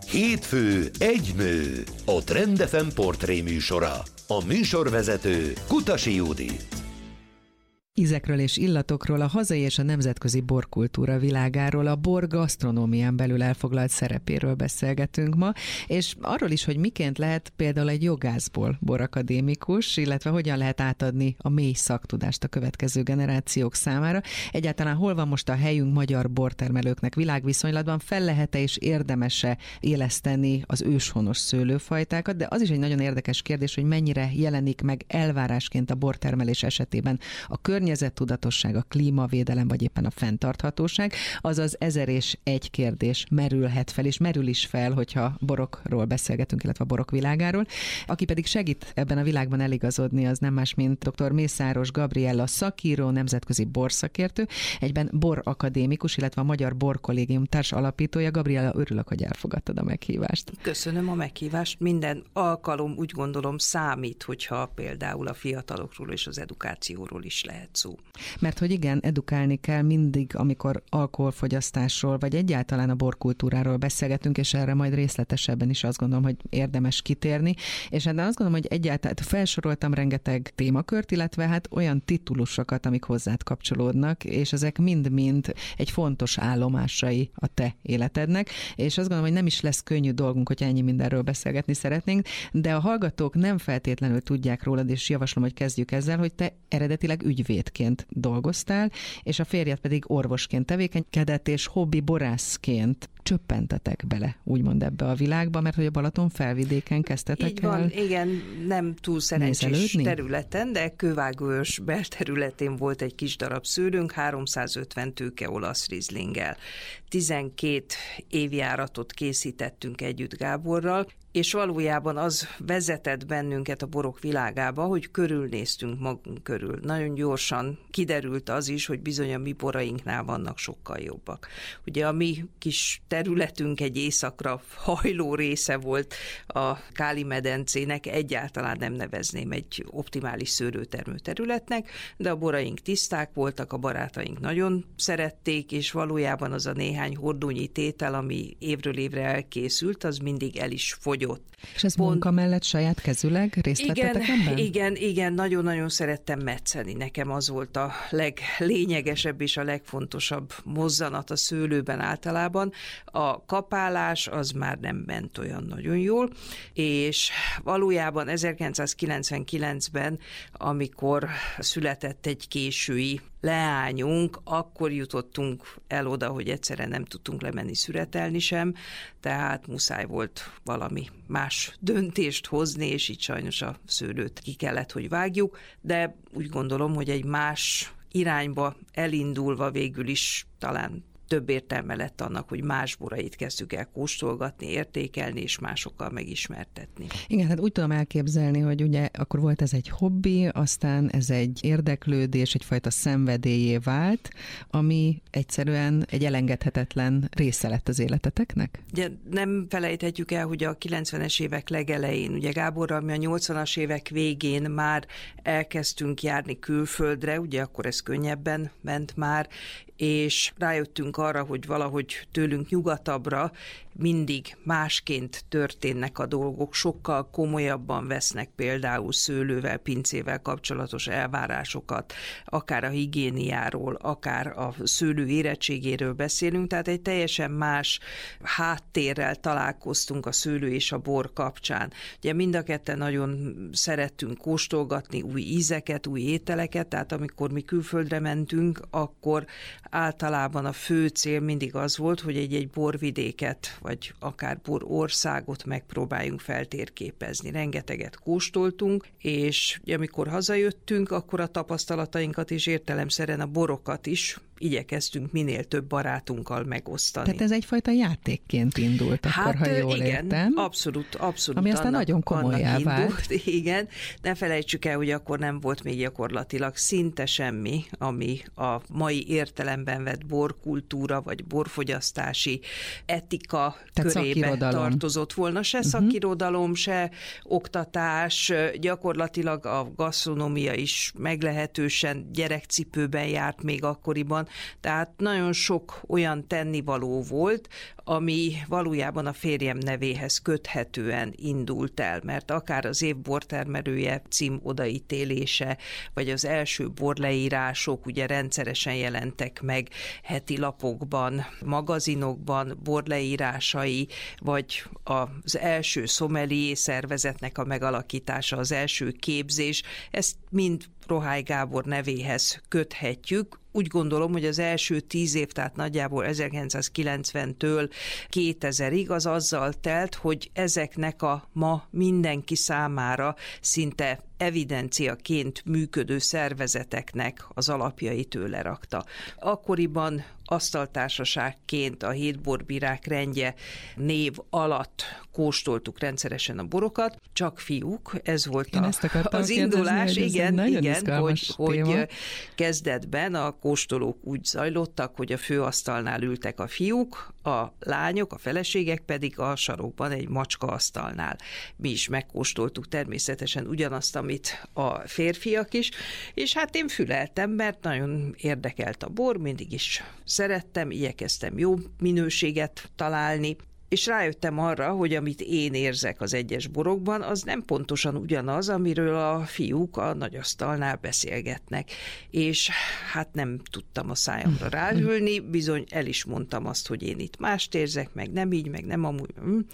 Hétfő egy nő, a Trend FM portré műsora. A műsorvezető Kutasi Judit. Ízekről és illatokról, a hazai és a nemzetközi borkultúra világáról, a bor gasztronómián belül elfoglalt szerepéről beszélgetünk ma, és arról is, hogy miként lehet például egy jogászból borakadémikus, illetve hogyan lehet átadni a mély szaktudást a következő generációk számára. Egyáltalán hol van most a helyünk magyar bortermelőknek világviszonylatban, fel lehet-e és érdemese éleszteni az őshonos szőlőfajtákat, de az is egy nagyon érdekes kérdés, hogy mennyire jelenik meg elvárásként a bortermelés esetében a környezettudatosság, a klímavédelem, vagy éppen a fenntarthatóság, azaz 1001 kérdés merülhet fel, és merül is fel, hogyha borokról beszélgetünk, illetve a borok világáról. Aki pedig segít ebben a világban eligazodni, az nem más, mint dr. Mészáros Gabriella szakíró, nemzetközi borszakértő, egyben borakadémikus, illetve a Magyar Borkollégium társ alapítója. Gabriella, örülök, hogy elfogadtad a meghívást. Köszönöm a meghívást. Minden alkalom, úgy gondolom, számít, hogyha például a fiatalokról és az edukációról is lehet szó. Mert hogy igen, edukálni kell mindig, amikor alkoholfogyasztásról, vagy egyáltalán a borkultúráról beszélgetünk, és erre majd részletesebben is azt gondolom, hogy érdemes kitérni. És hát azt gondolom, hogy egyáltalán felsoroltam rengeteg témakört, illetve hát olyan titulusokat, amik hozzád kapcsolódnak, és ezek mind-mind egy fontos állomásai a te életednek, és azt gondolom, hogy nem is lesz könnyű dolgunk, hogy ennyi mindenről beszélgetni szeretnénk, de a hallgatók nem feltétlenül tudják rólad, és javaslom, hogy kezdjük ezzel, hogy te eredetileg ügyvédként dolgoztál, és a férjed pedig orvosként tevékenykedett, és hobbi borászként csöppentetek bele, úgymond ebbe a világba, mert hogy a Balaton felvidéken kezdtetek így van, igen, nem túl szerencsés területen, de Kővágóörs belterületén volt egy kis darab szőlőnk, 350 tőke olasz rizlinggel. 12 évjáratot készítettünk együtt Gáborral, és valójában az vezetett bennünket a borok világába, hogy körülnéztünk magunk körül. Nagyon gyorsan kiderült az is, hogy bizony a mi borainknál vannak sokkal jobbak. Ugye a mi kis területünk egy északra hajló része volt a Káli-medencének, egyáltalán nem nevezném egy optimális szőlőtermő területnek, de a boraink tiszták voltak, a barátaink nagyon szerették, és valójában az a néhány hordónyi tétel, ami évről évre elkészült, az mindig el is fogyott. És ez munka mellett saját kezüleg részt vettetek ebben? Igen, nagyon-nagyon szerettem metszeni. Nekem az volt a leglényegesebb és a legfontosabb mozzanat a szőlőben általában. A kapálás az már nem ment olyan nagyon jól, és valójában 1999-ben, amikor született egy késői leányunk, akkor jutottunk el oda, hogy egyszerűen nem tudtunk lemenni szüretelni sem, tehát muszáj volt valami más döntést hozni, és így sajnos a szőlőt ki kellett, hogy vágjuk, de úgy gondolom, hogy egy más irányba elindulva végül is talán több értelme lett annak, hogy más borait kezdtük el kóstolgatni, értékelni, és másokkal megismertetni. Igen, hát úgy tudom elképzelni, hogy ugye akkor volt ez egy hobbi, aztán ez egy érdeklődés, egyfajta szenvedélyé vált, ami egyszerűen egy elengedhetetlen része lett az életeteknek? Ugye nem felejthetjük el, hogy a 90-es évek legelején, ugye Gáborral mi a 80-as évek végén már elkezdtünk járni külföldre, ugye akkor ez könnyebben ment már, és rájöttünk arra, hogy valahogy tőlünk nyugatabbra mindig másként történnek a dolgok, sokkal komolyabban vesznek például szőlővel, pincével kapcsolatos elvárásokat, akár a higiéniáról, akár a szőlő érettségéről beszélünk, tehát egy teljesen más háttérrel találkoztunk a szőlő és a bor kapcsán. Ugye mind a ketten nagyon szerettünk kóstolgatni új ízeket, új ételeket, tehát amikor mi külföldre mentünk, akkor általában a fő cél mindig az volt, hogy egy borvidéket, vagy akár borországot megpróbáljunk feltérképezni. Rengeteget kóstoltunk, és amikor hazajöttünk, akkor a tapasztalatainkat és értelemszerűen a borokat is igyekeztünk minél több barátunkkal megosztani. Tehát ez egyfajta játékként indult, akkor, ha jól igen, értem. Abszolút. Ami aztán nagyon komolyá vált. Igen, ne felejtsük el, hogy akkor nem volt még gyakorlatilag szinte semmi, ami a mai értelemben vett borkultúra, vagy borfogyasztási etika körébe tartozott volna. Se szakirodalom, se oktatás, gyakorlatilag a gasztronómia is meglehetősen gyerekcipőben járt még akkoriban, tehát nagyon sok olyan tennivaló volt, ami valójában a férjem nevéhez köthetően indult el, mert akár az év bortermelője cím odaítélése, vagy az első borleírások ugye rendszeresen jelentek meg heti lapokban, magazinokban, borleírásai, vagy az első szomelié szervezetnek a megalakítása, az első képzés, ezt mind Rohály Gábor nevéhez köthetjük. Úgy gondolom, hogy az első 10 év, tehát nagyjából 1990-től 2000-ig az azzal telt, hogy ezeknek a ma mindenki számára szinte evidenciaként működő szervezeteknek az alapjait ő lerakta. Akkoriban asztaltársaságként a Hétborbírák rendje név alatt kóstoltuk rendszeresen a borokat, csak fiúk, ez volt az indulás, igen, hogy kezdetben a kóstolók úgy zajlottak, hogy a főasztalnál ültek a fiúk, a lányok, a feleségek pedig a sarokban egy macskaasztalnál. Mi is megkóstoltuk természetesen ugyanazt, amit a férfiak is, és hát én füleltem, mert nagyon érdekelt a bor, mindig is szerettem, igyekeztem jó minőséget találni, és rájöttem arra, hogy amit én érzek az egyes borokban, az nem pontosan ugyanaz, amiről a fiúk a nagyasztalnál beszélgetnek. És hát nem tudtam a szájamra ráülni, bizony el is mondtam azt, hogy én itt mást érzek, meg nem így, meg nem amúgy.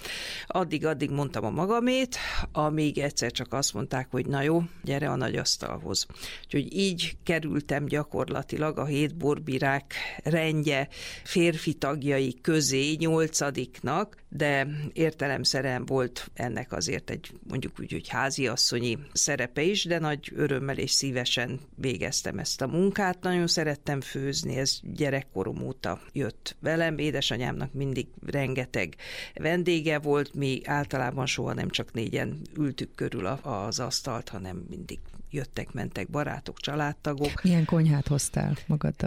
Addig mondtam a magamét, amíg egyszer csak azt mondták, hogy na jó, gyere a nagyasztalhoz. Úgyhogy így kerültem gyakorlatilag a Hétborbírák rendje férfi tagjai közé 8-nak, de értelemszerűen volt ennek azért egy mondjuk úgy, hogy háziasszonyi szerepe is, de nagy örömmel és szívesen végeztem ezt a munkát. Nagyon szerettem főzni, ez gyerekkorom óta jött velem. Édesanyámnak mindig rengeteg vendége volt, mi általában soha nem csak 4-en ültük körül az asztalt, hanem mindig jöttek-mentek barátok, családtagok. Milyen konyhát hoztál magaddal?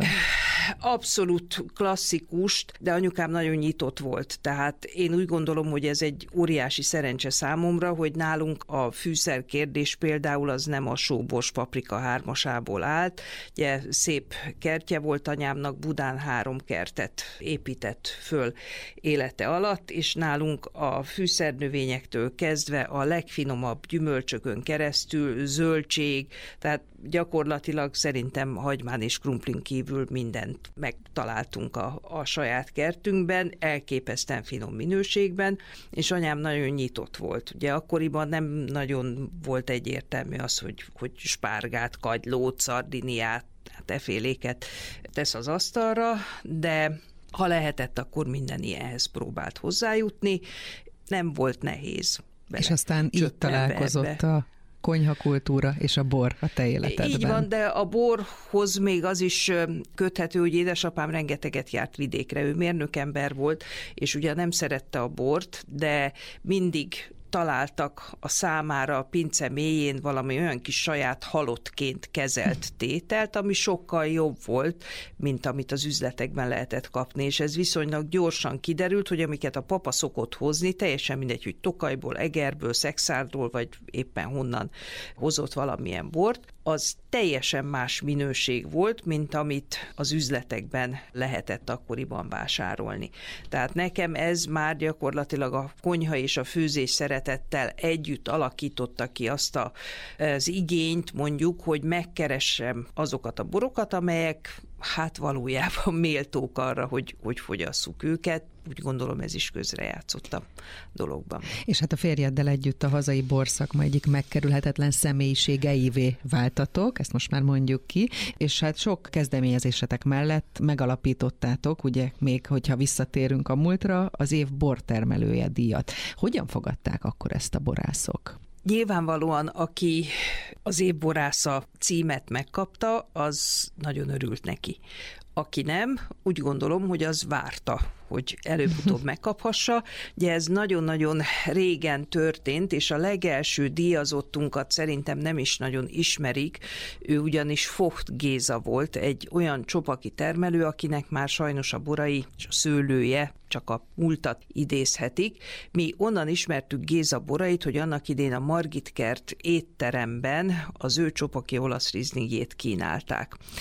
Abszolút klasszikust, de anyukám nagyon nyitott volt, tehát én úgy gondolom, hogy ez egy óriási szerencse számomra, hogy nálunk a fűszerkérdés például az nem a sóbors paprika 3-asából állt. Ugye szép kertje volt anyámnak, Budán 3 kertet épített föl élete alatt, és nálunk a fűszernövényektől kezdve a legfinomabb gyümölcsökön keresztül, zöldség, tehát gyakorlatilag szerintem hagymán és krumplin kívül mindent megtaláltunk a saját kertünkben, elképesztően finom minőségben, és anyám nagyon nyitott volt. Ugye akkoriban nem nagyon volt egyértelmű az, hogy spárgát, kagylót, szardiniát, hát eféléket tesz az asztalra, de ha lehetett, akkor minden ilyenhez próbált hozzájutni. Nem volt nehéz. És aztán így találkozott a konyhakultúra és a bor a te életedben. Így van, de a borhoz még az is köthető, hogy édesapám rengeteget járt vidékre, ő mérnökember volt, és ugye nem szerette a bort, de mindig találtak a számára a pince mélyén valami olyan kis saját halottként kezelt tételt, ami sokkal jobb volt, mint amit az üzletekben lehetett kapni, és ez viszonylag gyorsan kiderült, hogy amiket a papa szokott hozni, teljesen mindegy, hogy Tokajból, Egerből, Szexárdról, vagy éppen honnan hozott valamilyen bort, az teljesen más minőség volt, mint amit az üzletekben lehetett akkoriban vásárolni. Tehát nekem ez már gyakorlatilag a konyha és a főzés szeretettel együtt alakította ki azt az igényt, mondjuk, hogy megkeressem azokat a borokat, amelyek hát valójában méltók arra, hogy fogyasszuk őket. Úgy gondolom, ez is közrejátszott a dologban. És hát a férjeddel együtt a hazai borszakma egyik megkerülhetetlen személyiségeivé váltatok, ezt most már mondjuk ki, és hát sok kezdeményezésetek mellett megalapítottátok, ugye még, hogyha visszatérünk a múltra, az év bortermelője díjat. Hogyan fogadták akkor ezt a borászok? Nyilvánvalóan, aki az évborásza címet megkapta, az nagyon örült neki. Aki nem, úgy gondolom, hogy az várta, hogy előbb-utóbb megkaphassa. Ugye ez nagyon-nagyon régen történt, és a legelső díjazottunkat szerintem nem is nagyon ismerik. Ő ugyanis Vogt Géza volt, egy olyan csopaki termelő, akinek már sajnos a borai és a szőlője csak a múltat idézhetik. Mi onnan ismertük Géza borait, hogy annak idén a Margit kert étteremben az ő csopaki olasz rizlingjét kínálták.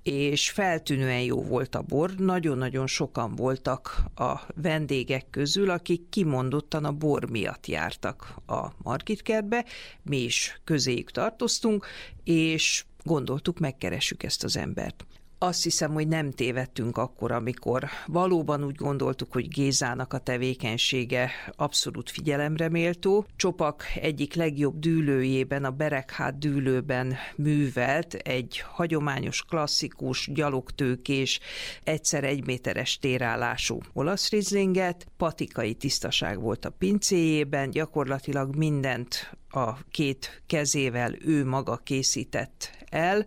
és feltűnően jó volt a bor. Nagyon-nagyon sokan voltak a vendégek közül, akik kimondottan a bor miatt jártak a Margitkertbe, mi is közéjük tartoztunk, és gondoltuk, megkeressük ezt az embert. Azt hiszem, hogy nem tévedtünk akkor, amikor valóban úgy gondoltuk, hogy Gézának a tevékenysége abszolút figyelemre méltó. Csopak egyik legjobb dűlőjében, a Berekhát dűlőben művelt egy hagyományos, klasszikus, gyalogtőkés, egyszer 1 méteres térállású olasz rizlinget, patikai tisztaság volt a pincéjében, gyakorlatilag mindent a 2 kezével ő maga készített el,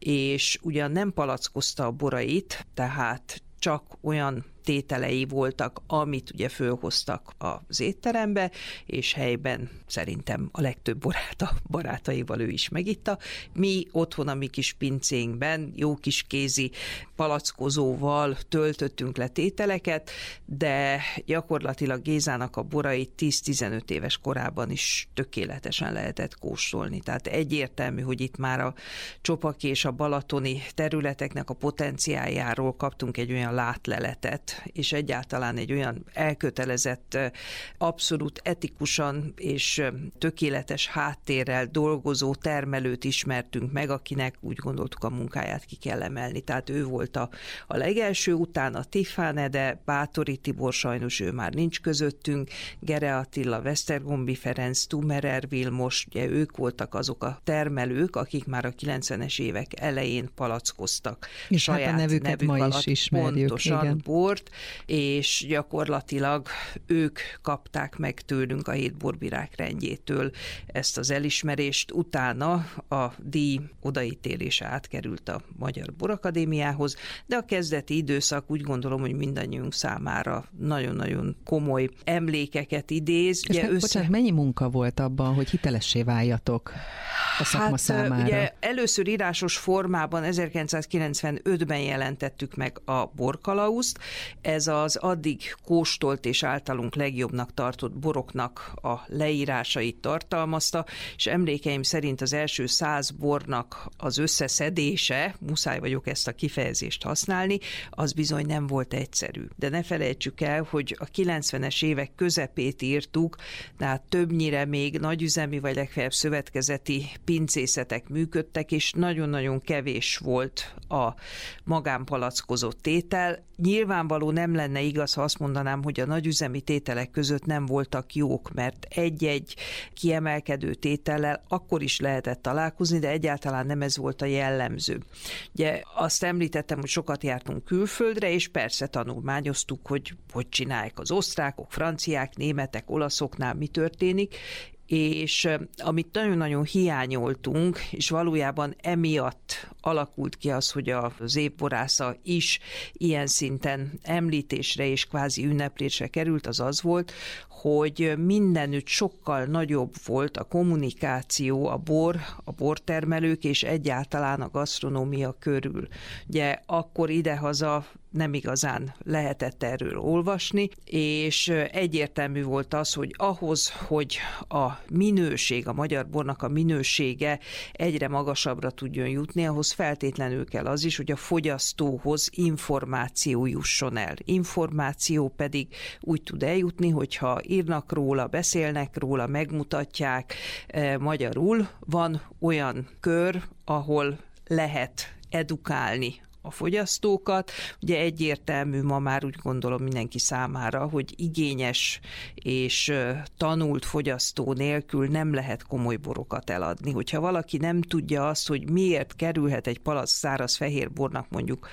és ugyan nem palackozta a borait, tehát csak olyan tételei voltak, amit ugye fölhoztak az étterembe, és helyben szerintem a legtöbb borát a barátaival ő is megitta. Mi otthon a mi kis pincénkben jó kis kézi palackozóval töltöttünk le tételeket, de gyakorlatilag Gézának a borait 10-15 éves korában is tökéletesen lehetett kóstolni. Tehát egyértelmű, hogy itt már a csopaki és a balatoni területeknek a potenciáljáról kaptunk egy olyan látleletet, és egyáltalán egy olyan elkötelezett, abszolút etikusan és tökéletes háttérrel dolgozó termelőt ismertünk meg, akinek úgy gondoltuk, a munkáját ki kell emelni. Tehát ő volt a legelső, utána Tiffane, de Báthori Tibor, sajnos ő már nincs közöttünk, Gere Attila, Vesztergombi Ferenc, Tumerer Vilmos, ugye ők voltak azok a termelők, akik már a 90-es évek elején palackoztak. És saját hát a nevüket ma is ismerjük. Pontosan, igen. Bort, és gyakorlatilag ők kapták meg tőlünk a 7 borbirák rendjétől ezt az elismerést. Utána a díj odaítélése átkerült a Magyar Borakadémiához, de a kezdeti időszak úgy gondolom, hogy mindannyiunk számára nagyon-nagyon komoly emlékeket idéz. És bocsánat, mennyi munka volt abban, hogy hitelessé váljatok a szakma számára? Ugye először írásos formában 1995-ben jelentettük meg a borkalauzt. Ez az addig kóstolt és általunk legjobbnak tartott boroknak a leírásait tartalmazta, és emlékeim szerint az első 100 bornak az összeszedése, muszáj vagyok ezt a kifejezést használni, az bizony nem volt egyszerű. De ne felejtsük el, hogy a 90-es évek közepét írtuk, tehát többnyire még nagyüzemi vagy legfeljebb szövetkezeti pincészetek működtek, és nagyon-nagyon kevés volt a magánpalackozott tétel. Nyilvánvaló nem lenne igaz, ha azt mondanám, hogy a nagyüzemi tételek között nem voltak jók, mert egy-egy kiemelkedő tétellel akkor is lehetett találkozni, de egyáltalán nem ez volt a jellemző. Ugye azt említettem, hogy sokat jártunk külföldre, és persze tanulmányoztuk, hogy csinálják az osztrákok, franciák, németek, olaszoknál mi történik, és amit nagyon-nagyon hiányoltunk, és valójában emiatt alakult ki az, hogy az évborásza is ilyen szinten említésre és kvázi ünneplésre került, az volt, hogy mindenütt sokkal nagyobb volt a kommunikáció a bortermelők és egyáltalán a gasztronómia körül. Ugye akkor idehaza nem igazán lehetett erről olvasni, és egyértelmű volt az, hogy ahhoz, hogy a minőség, a magyar bornak a minősége egyre magasabbra tudjon jutni, ahhoz feltétlenül kell az is, hogy a fogyasztóhoz információ jusson el. Információ pedig úgy tud eljutni, hogyha írnak róla, beszélnek róla, megmutatják magyarul. Van olyan kör, ahol lehet edukálni a fogyasztókat. Ugye egyértelmű ma már úgy gondolom mindenki számára, hogy igényes és tanult fogyasztó nélkül nem lehet komoly borokat eladni. Hogyha valaki nem tudja azt, hogy miért kerülhet egy palack száraz fehér bornak mondjuk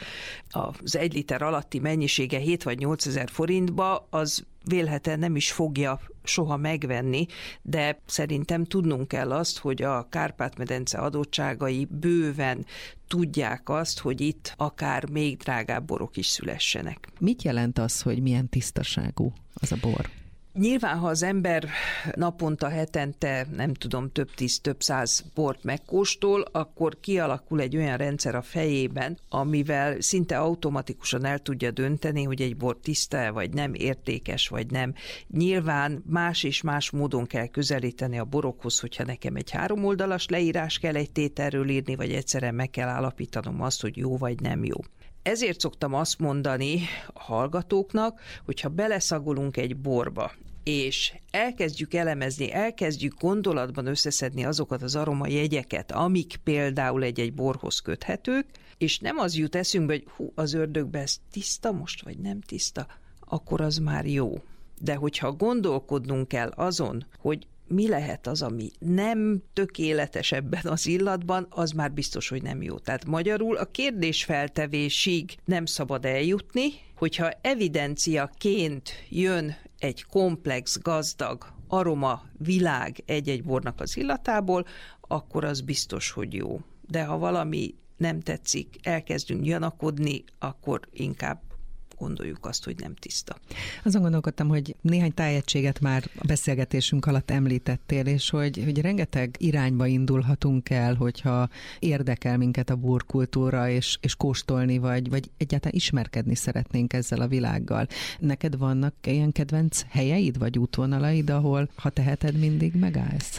az 1 liter alatti mennyisége 7 vagy 8 ezer forintba, az vélhetően nem is fogja soha megvenni, de szerintem tudnunk kell azt, hogy a Kárpát-medence adottságai bőven tudják azt, hogy itt akár még drágább borok is szülessenek. Mit jelent az, hogy milyen tisztaságú az a bor? Nyilván, ha az ember naponta, hetente, nem tudom, több 10, több 100 bort megkóstol, akkor kialakul egy olyan rendszer a fejében, amivel szinte automatikusan el tudja dönteni, hogy egy bor tiszta vagy nem, értékes vagy nem. Nyilván más és más módon kell közelíteni a borokhoz, hogyha nekem egy 3 oldalas leírás kell egy tételről írni, vagy egyszerűen meg kell állapítanom azt, hogy jó vagy nem jó. Ezért szoktam azt mondani a hallgatóknak, hogyha beleszagolunk egy borba, és elkezdjük elemezni, elkezdjük gondolatban összeszedni azokat az aromajegyeket, amik például egy borhoz köthetők, és nem az jut eszünkbe, hogy az ördögbe ez tiszta most, vagy nem tiszta, akkor az már jó. De hogyha gondolkodnunk kell azon, hogy mi lehet az, ami nem tökéletes ebben az illatban, az már biztos, hogy nem jó. Tehát magyarul a kérdésfeltevésig nem szabad eljutni, hogyha evidenciaként jön egy komplex, gazdag aroma világ egy-egy bornak az illatából, akkor az biztos, hogy jó. De ha valami nem tetszik, elkezdünk gyanakodni, akkor inkább gondoljuk azt, hogy nem tiszta. Azon gondolkodtam, hogy néhány tájegységet már a beszélgetésünk alatt említettél, és hogy rengeteg irányba indulhatunk el, hogyha érdekel minket a borkultúra, és kóstolni, vagy egyáltalán ismerkedni szeretnénk ezzel a világgal. Neked vannak ilyen kedvenc helyeid, vagy útvonalaid, ahol, ha teheted, mindig megállsz?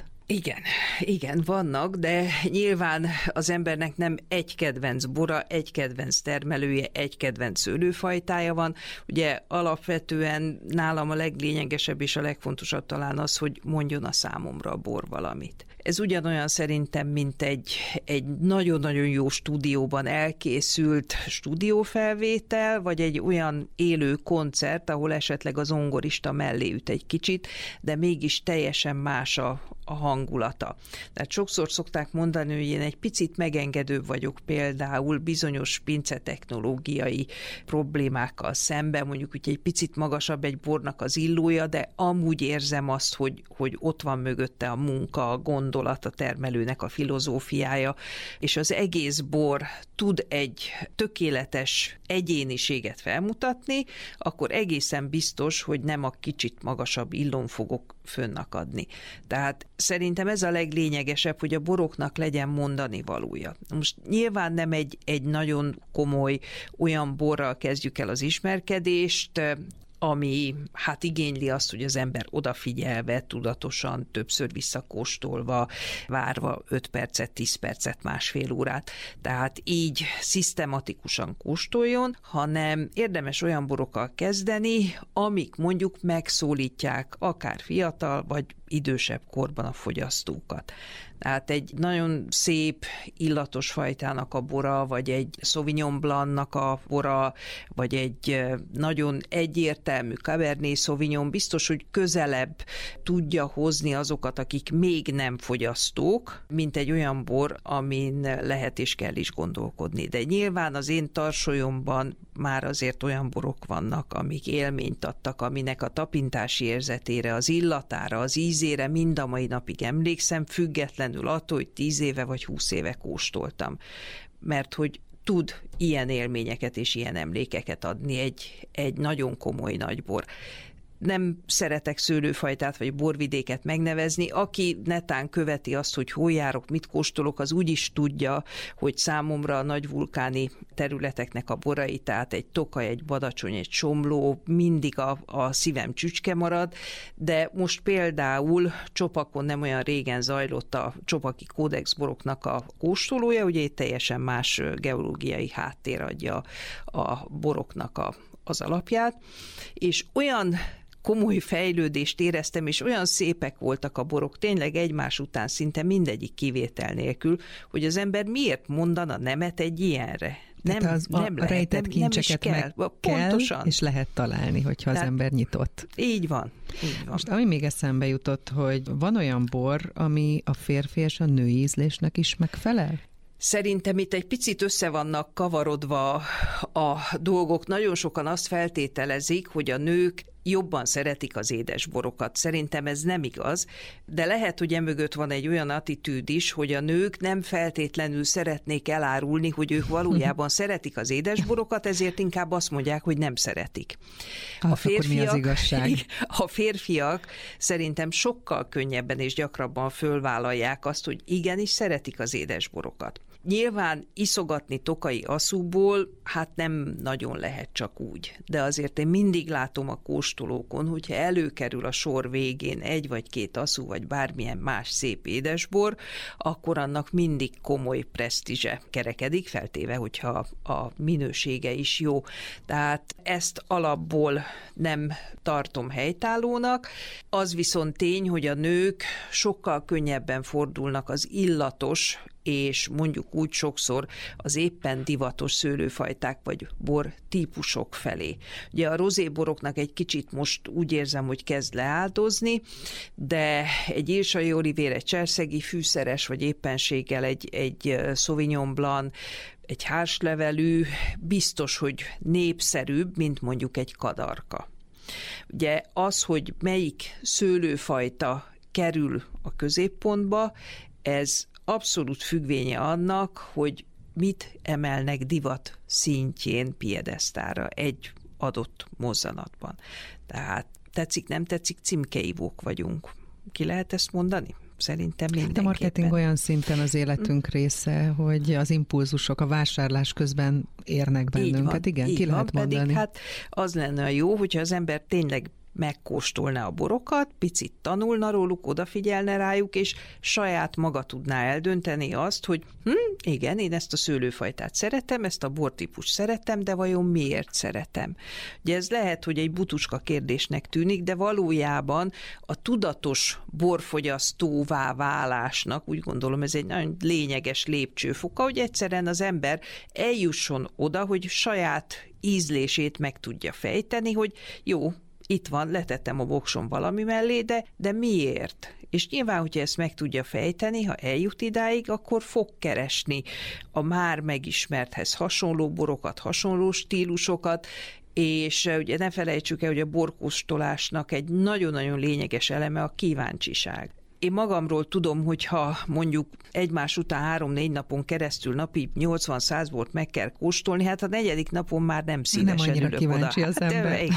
Igen, vannak, de nyilván az embernek nem egy kedvenc bora, egy kedvenc termelője, egy kedvenc szőlőfajtája van. Ugye alapvetően nálam a leglényegesebb és a legfontosabb talán az, hogy mondjon a számomra a bor valamit. Ez ugyanolyan szerintem, mint egy nagyon-nagyon jó stúdióban elkészült stúdiófelvétel, vagy egy olyan élő koncert, ahol esetleg az zongorista mellé üt egy kicsit, de mégis teljesen más a hangulata. Tehát sokszor szokták mondani, hogy én egy picit megengedőbb vagyok például bizonyos pincetechnológiai problémákkal szemben, mondjuk úgy egy picit magasabb egy bornak az illója, de amúgy érzem azt, hogy ott van mögötte a munka, a gondolat, a termelőnek a filozófiája, és az egész bor tud egy tökéletes egyéniséget felmutatni, akkor egészen biztos, hogy nem a kicsit magasabb illón fogok fönnakadni. Tehát szerintem ez a leglényegesebb, hogy a boroknak legyen mondani valója. Most nyilván nem egy nagyon komoly olyan borral kezdjük el az ismerkedést, ami hát igényli azt, hogy az ember odafigyelve, tudatosan, többször visszakóstolva, várva 5 percet, 10 percet, másfél órát, tehát így szisztematikusan kóstoljon, hanem érdemes olyan borokkal kezdeni, amik mondjuk megszólítják akár fiatal vagy idősebb korban a fogyasztókat. Tehát egy nagyon szép, illatos fajtának a bora, vagy egy Sauvignon Blancnak a bora, vagy egy nagyon egyértelmű Cabernet Sauvignon biztos, hogy közelebb tudja hozni azokat, akik még nem fogyasztók, mint egy olyan bor, amin lehet és kell is gondolkodni. De nyilván az én tarsolyomban már azért olyan borok vannak, amik élményt adtak, aminek a tapintási érzetére, az illatára, az ízére mind a mai napig emlékszem, függetlenül attól, hogy 10 éve vagy 20 éve kóstoltam. Mert hogy tud ilyen élményeket és ilyen emlékeket adni egy nagyon komoly nagybor. Nem szeretek szőlőfajtát vagy borvidéket megnevezni. Aki netán követi azt, hogy hol járok, mit kóstolok, az úgy is tudja, hogy számomra a nagy vulkáni területeknek a borai, tehát egy Tokaj, egy Badacsony, egy Somló mindig a szívem csücske marad, de most például Csopakon nem olyan régen zajlott a Csopaki Kódex boroknak a kóstolója, ugye egy teljesen más geológiai háttér adja a boroknak az alapját, és olyan komoly fejlődést éreztem, és olyan szépek voltak a borok, tényleg egymás után szinte mindegyik kivétel nélkül, hogy az ember miért mondana nemet egy ilyenre? Nem lehet, a rejtett kincseket meg pontosan. És lehet találni, hogyha az ember nyitott. Így van. Most ami még eszembe jutott, hogy van olyan bor, ami a férfi és a női ízlésnek is megfelel? Szerintem itt egy picit össze vannak kavarodva a dolgok. Nagyon sokan azt feltételezik, hogy a nők jobban szeretik az édesborokat. Szerintem ez nem igaz, de lehet, hogy emögött van egy olyan attitűd is, hogy a nők nem feltétlenül szeretnék elárulni, hogy ők valójában szeretik az édesborokat, ezért inkább azt mondják, hogy nem szeretik. Akkor mi az igazság? A férfiak szerintem sokkal könnyebben és gyakrabban fölvállalják azt, hogy igenis szeretik az édesborokat. Nyilván iszogatni tokai asszúból, hát nem nagyon lehet csak úgy. De azért én mindig látom a kóstolókon, hogyha előkerül a sor végén 1 vagy 2 asszú, vagy bármilyen más szép édesbor, akkor annak mindig komoly presztízse kerekedik, feltéve, hogyha a minősége is jó. Tehát ezt alapból nem tartom helytállónak. Az viszont tény, hogy a nők sokkal könnyebben fordulnak az illatos, és mondjuk úgy sokszor az éppen divatos szőlőfajták vagy bor típusok felé. Ugye a rozéboroknak egy kicsit most úgy érzem, hogy kezd leáldozni, de egy Ilsai Olivér, egy cserszegi fűszeres, vagy éppenséggel egy Sauvignon Blanc, egy hárslevelű biztos, hogy népszerűbb, mint mondjuk egy kadarka. Ugye az, hogy melyik szőlőfajta kerül a középpontba, ez abszolút függvénye annak, hogy mit emelnek divat szintjén piedesztára egy adott mozzanatban. Tehát tetszik, nem tetszik, címkeívók vagyunk. Ki lehet ezt mondani? Szerintem mindenképpen. A marketing olyan szinten az életünk része, hogy az impulzusok a vásárlás közben érnek bennünket. Igen, ki lehet mondani. Pedig hát az lenne a jó, hogyha az ember tényleg megkóstolná a borokat, picit tanulna róluk, odafigyelne rájuk, és saját maga tudná eldönteni azt, hogy igen, én ezt a szőlőfajtát szeretem, ezt a bortípust szeretem, de vajon miért szeretem? Ugye ez lehet, hogy egy butuska kérdésnek tűnik, de valójában a tudatos borfogyasztóvá válásnak, úgy gondolom, ez egy nagyon lényeges lépcsőfoka, hogy egyszerűen az ember eljusson oda, hogy saját ízlését meg tudja fejteni, hogy jó, itt van, letettem a voksom valami mellé, de miért? És nyilván, hogyha ezt meg tudja fejteni, ha eljut idáig, akkor fog keresni a már megismerthez hasonló borokat, hasonló stílusokat, és ugye ne felejtsük el, hogy a borkóstolásnak egy nagyon-nagyon lényeges eleme a kíváncsiság. Én magamról tudom, hogyha mondjuk egymás után 3-4 napon keresztül napi 80-100 bort meg kell kóstolni, hát a 4. napon már nem szívesen nem ülök oda. Az ember.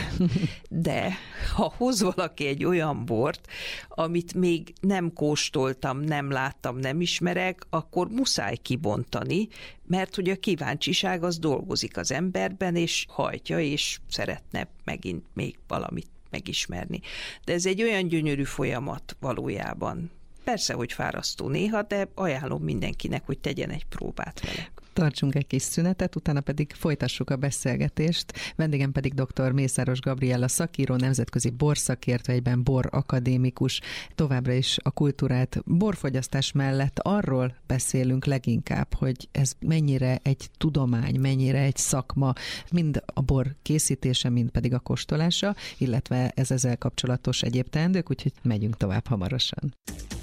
De ha hoz valaki egy olyan bort, amit még nem kóstoltam, nem láttam, nem ismerek, akkor muszáj kibontani, mert hogy a kíváncsiság az dolgozik az emberben, és hajtja, és szeretne megint még valamit megismerni. De ez egy olyan gyönyörű folyamat valójában. Persze, hogy fárasztó néha, de ajánlom mindenkinek, hogy tegyen egy próbát vele. Tartsunk egy kis szünetet, utána pedig folytassuk a beszélgetést. Vendégem pedig dr. Mészáros Gabriella szakíró, nemzetközi borszakértő, egyben borakadémikus. Továbbra is a kultúrát borfogyasztás mellett arról beszélünk leginkább, hogy ez mennyire egy tudomány, mennyire egy szakma, mind a bor készítése, mind pedig a kóstolása, illetve ez ezzel kapcsolatos egyéb teendők, úgyhogy megyünk tovább hamarosan.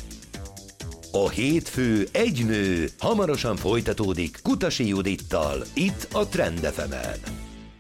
A hétfő egy nő hamarosan folytatódik Kutasi Judittal, itt a Trend FM-en.